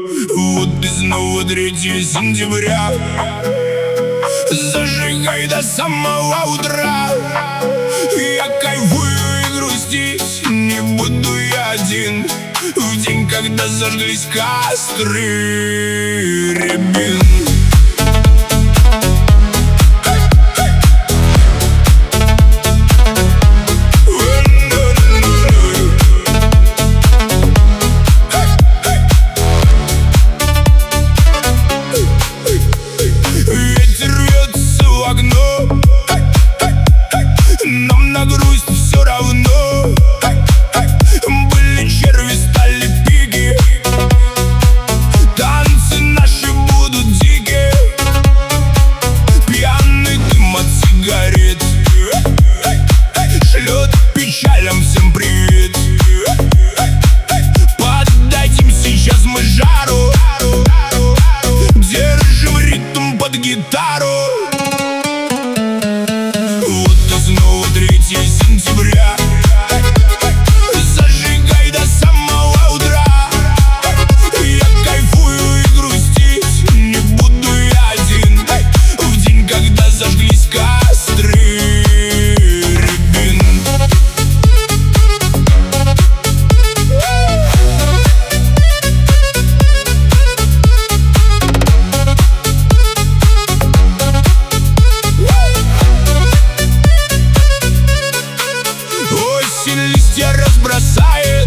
Вот и снова 3 сентября. Зажигай до самого утра. Я кайфую и грустить не буду я один. В день, когда зажглись костры рябин. Нам на грусть все равно. Были черви, стали пики. Танцы наши будут дикие. Пьяный дым от сигарет шлет печалям всем привет. Поддадим сейчас мы жару. Держим ритм под гитару. Снова 3 сентября. Зажигай до самого утра. Я кайфую и грустить не буду я один. В день, когда зажглись костры рябин. Листья разбросает,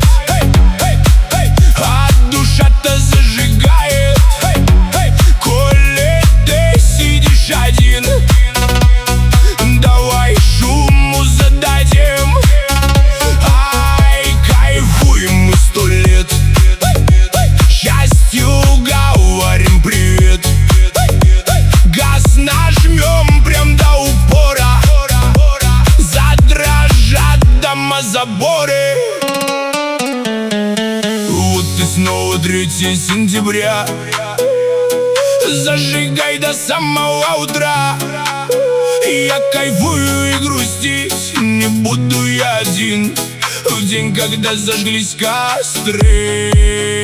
а душа-то зажигает. Коли ты сидишь один, давай шуму зададим. Ай, кайфуем мы 100 лет. Счастью говорим привет. Газ нажмем прям до упора. Задрожат заборы. Вот и снова 3 сентября. Зажигай до самого утра. Я кайфую и грустить не буду я один. В день, когда зажглись костры